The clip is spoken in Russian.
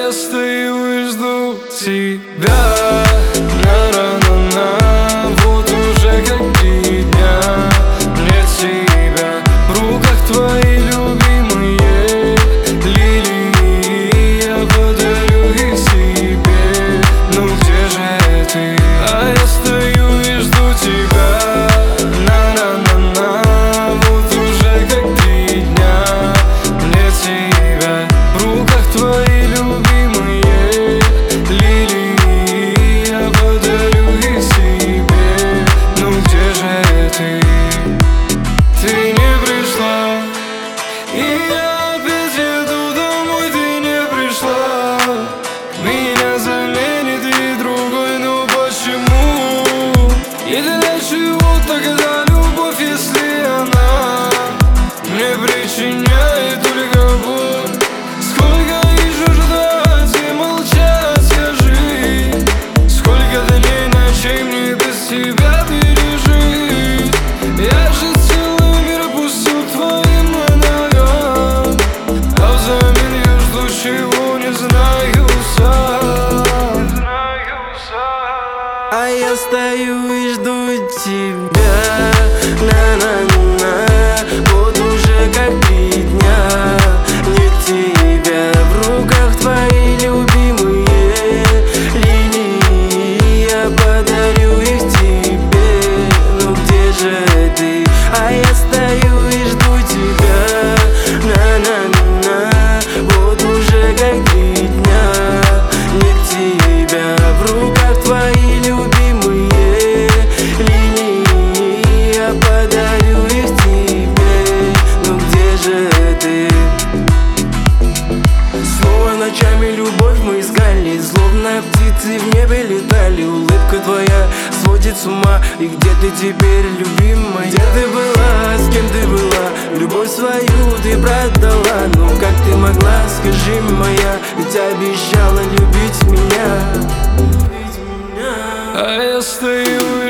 я стою и жду тебя. На-на-на-на. Вот уже как 3 дня нет тебя. В руках твои любимые лилии. Я подарю их себе. Ну где же ты? А я стою и жду тебя. На-на-на-на. Вот уже как 3 дня нет тебя. В руках твои любимые лилии. Я подарю их себе. Ну где же ты? Ты не пришла, и я опять еду домой. Ты не пришла, меня заменит и другой. Ну почему? И для чего тогда любовь, если она мне причиняет только боль? Сколько еще ждать и молчать, скажи? Сколько дней, ночей мне без тебя пережить? Я же целый мир пустил к твоим ногам, а взамен я жду, чего не знаю сам. А я стою и жду тебя. На-на-на. Вот уже как 3 дня нет тебя. В руках твои любимые лилии. Я подарю их тебе. Ну где же ты? А я стою и жду тебя. На-на-на. Вот уже как 3 дня нет тебя. В руках твои любимые линии. Я подарю их тебе. Ну где же ты? Снова ночами любовь мы искали, словно птицы в небе летали. Улыбка твоя сводит с ума. И где ты теперь, любимая? Где ты была, с кем ты была? Любовь свою ты продала. Ну как ты могла, скажи, моя? Ведь обещала любить меня. А я стою